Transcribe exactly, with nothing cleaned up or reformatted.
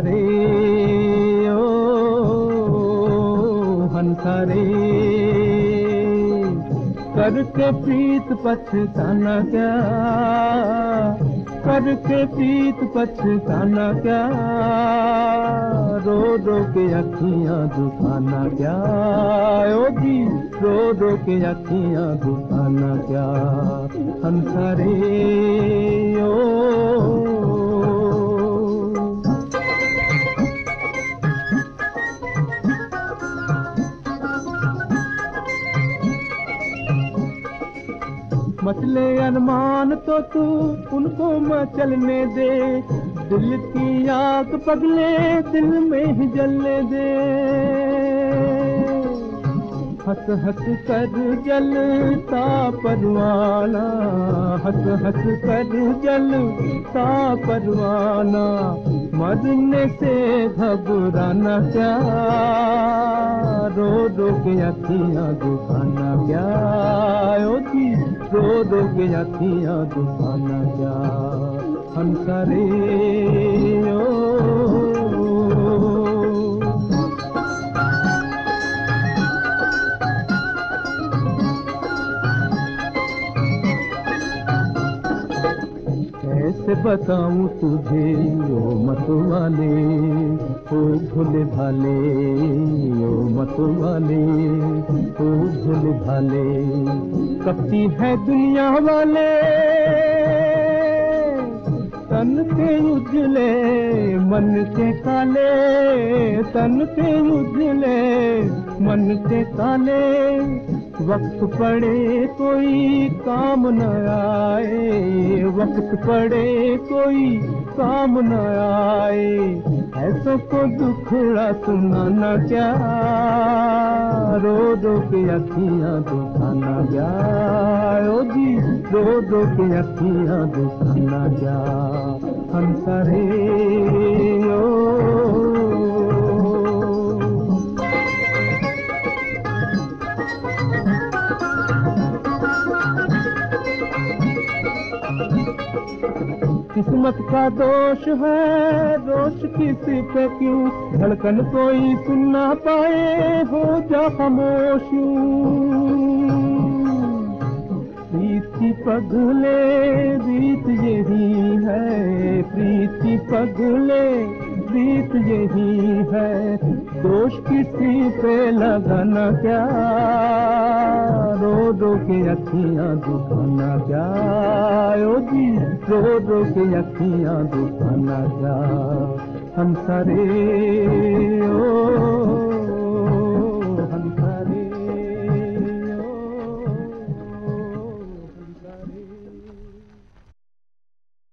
हंसरे ओ हंसरे करके प्रीत पछताना क्या, करके प्रीत पछताना क्या, रो रो के अखियां दुखाना क्या, ओ जी रो रो के अखियां दुखाना क्या, हंसरे ओ। मचले अरमान तो तू उनको मचलने दे, दिल की आग पगले दिल में ही जलने दे, हंस हंस कर जलता परवाना, हंस हंस कर जलता परवाना, मरने से घबराना क्या, रो रो के अखियां दुखाना क्या, ओ जी रो रो के अखियां दुखाना क्या, हंसरे ओ। कैसे बताऊं तुझे ओ मतवाले, ओ भोले भाले, ओ मतवाले, ओ भोले भाले, कपटी है दुनिया वाले, तन के उजले मन के काले, तन के उजले मन के काले, वक्त पड़े कोई काम न आए, वक्त पड़े कोई काम न आए, ऐसों को दुखड़ा सुनाना क्या, रो रो के अखियां दुखाना क्या, ओ जी रो रो के अखियां दुखाना क्या, हंसरे ओ। किस्मत का दोष है, दोष किसी पे क्यों, धड़कन कोई सुन ना पाए, हो जा खामोश प्रीति पगले, रीत यही है, प्रीति पगले रीत यही है, दोष किसी पे लगाना क्या, रो रो के अखियां दुखाना क्या, ओ जी रो रो के अखियां दुखाना क्या, हंसरे ओ।